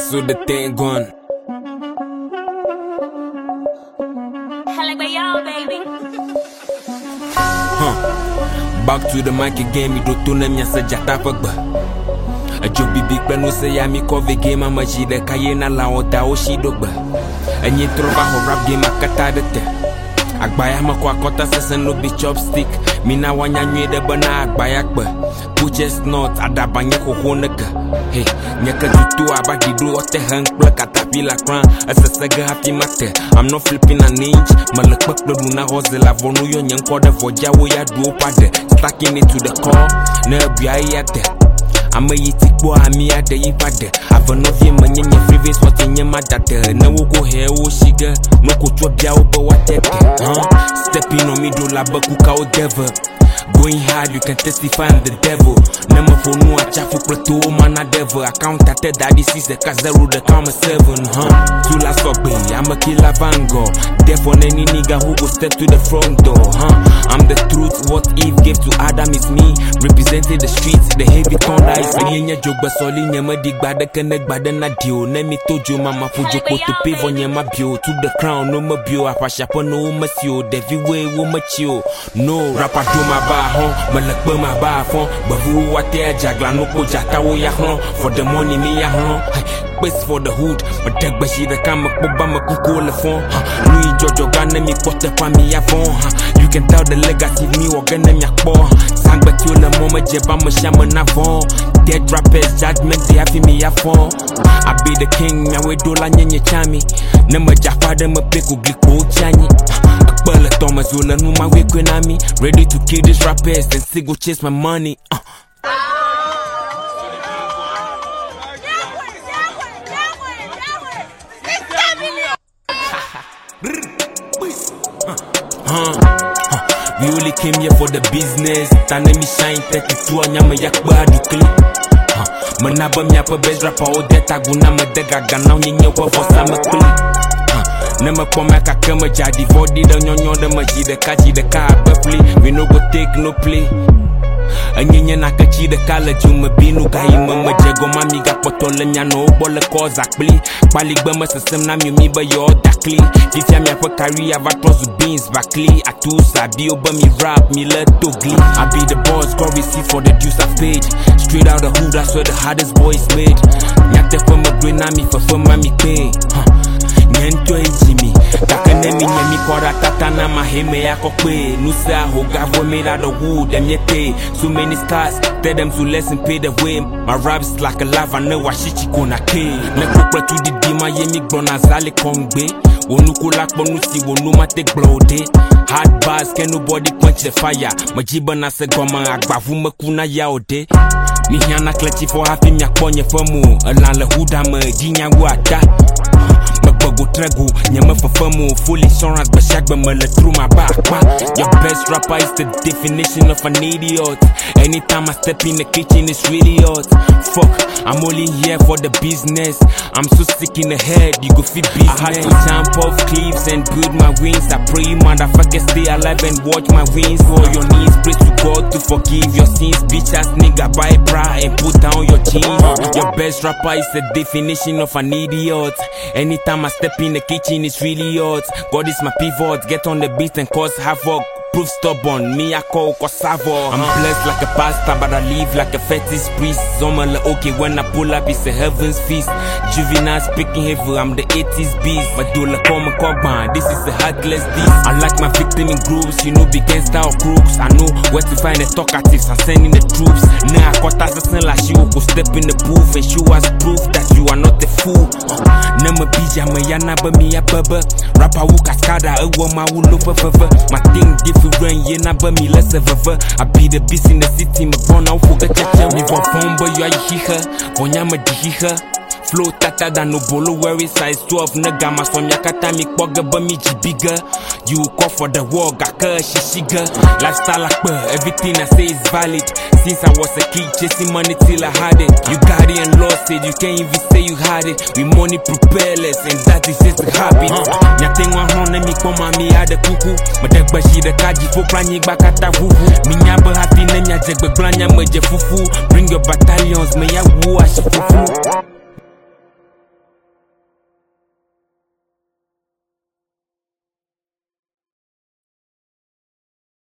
so the thing gone. Back to the mic again, me do tuna mi asa jata pagba. A job big plan no say ya mi cover game ama jide kaye na la ota o shi dogba. Enye trova ho rap game akata de te. Agbaya makwa kota sesen no be chopstick. Mina wanya nywede bana agbaya kba. Puches not adabanye koko neka. Hey, nyaka tutu abagidu ote hang plak atapila kran. Asasega happy mate. I'm not flipping an inch. Malak bak no duna hose la vonu yo nyan kode voja wo ya duo pade. Stacking it to the core. Ne biya yate. I'm a yitik boy, I'm here the yipade. I've no fear, man, in your freeways, what in your madate. No go here, oh, shiga. No go to a biao, but what take stepping on me, do la bakuka o devil. Going hard, you can testify I'm the devil. Never for no a chafu plateau, man a devil. I count at that this is the Kazero, the comma 7, Two last for me, I'm a killer vango. Death on any nigga who go step to the front door, I'm the truth, what Eve gave to Adam is me. Representing the streets, the heavy thunder is me. In your joke, but solid, never dig bad, the connect bad and a deal. Let me told you, mama, Fujoko to pay on your mabio. To the crown, no mabio, I pass up on no monsieur. Devi way, woman chill. No, rapper to my bar, malak ba my bar phone. But who what there, Jagla no ko jata wo ya for the money, me ya best for the hood, but take bashi the camera, Obama cool the phone. Louis Jojo Gana me put up on me ya phone. You can tell the legacy me or Gana me akbo. Sang but you the moment Jebama Shaman Avon. Dead rappers judgment they have me ya phone. I be the king, now we do la nye chami. Number Jafada me pick ugliko chani. Akbala Thomas Ula no my way kwenami. Ready to kill these rappers and still go chase my money. We only came here for the business. Tanemi shine 32 anyama yakba du clip. Manaba mi apa best rapper o deta guna madega gana nyenye kwa fosa me clip. Nema kwa meka kama jadi vodi da nyonyo da majide kaji de ka befli. We no go take no play. Anyenye nakachi de kala juma binu kaima majego mami ga potole nyano bole koza kpli. Pali gbama system na mi ba yo dakli. Kifya mi apa career va trozu beans bakli. Atu sabi oba mi rap mi let to glee. I be the boss, go receive for the dues I paid. Straight out the hood, that's where the hardest boys made. Nyate for my green army for mami pay. Nyento ejimi Kakanemi nyemi kora tatana maheme yako kwe. Nusa hoga made out of wood them yete. So many stars, tell them to listen pay the way. My rap's like a lava, no washichi kona ke. Nekopra to the dima yemi gbona zale kongbe. Wonuku lak bonusi wonu mate blode. Hard bars can nobody quench the fire. Majiba na se goma agbavu makuna yaode. Mihiana klechi for happy myakonye famu. Alala hudama jinya wata. Go tregu, nyama famu, full insurance, but shag me through my back. Your best rapper is the definition of an idiot. Anytime I step in the kitchen, it's really hot. Fuck, I'm only here for the business. I'm so sick in the head, you go fit business. I had to jump off cliffs and build my wings. I pray motherfuckers stay alive and watch my wings. For your knees, pray to God to forgive your sins. Bitch ass nigga, buy bra and put down your jeans. Your best rapper is the definition of an idiot. Anytime I step in the kitchen, it's really hot. God is my pivot, get on the beat and cause havoc. Proof stubborn, me I call Kosavo. I'm blessed like a pastor, but I live like a fetish priest. Zomala okay, when I pull up, it's a heaven's feast. Juvenile speaking heavy, I'm the 80s beast. But do la come Kogban, this is a heartless diss. I like my victim in groups, you know, big gangsta or crooks. I know where to find the talkatives, I'm sending the troops. Nah, I caught us like she will step in the booth and show us proof that you are not a fool. Nama bija, mayana, but me a bubba. Rapper who cascada, a woman who look for favor. My thing different. Yeah, na ba me less of a I be the beast in the city, my born out for the chacha. Me for phone, but you are here. Onyama dihiha. Flow tata da no bolo worry size 12 nigga. My son yakata mi koga but me bigger. You call for the war, gaka shishiga. Lifestyle like everything I say is valid. Since I was a kid, chasing money till I had it. You got it and lost it, you can't even say you had it. We money propellers, and that is just a habit. Nothing one honor me, come on me, I the cuckoo. But the bashi the kaji for planning back at the woo. Minyaba happy, Nanya Jagbe Blanya, Maja Fufu. Bring your battalions, may I woo, I should fufu.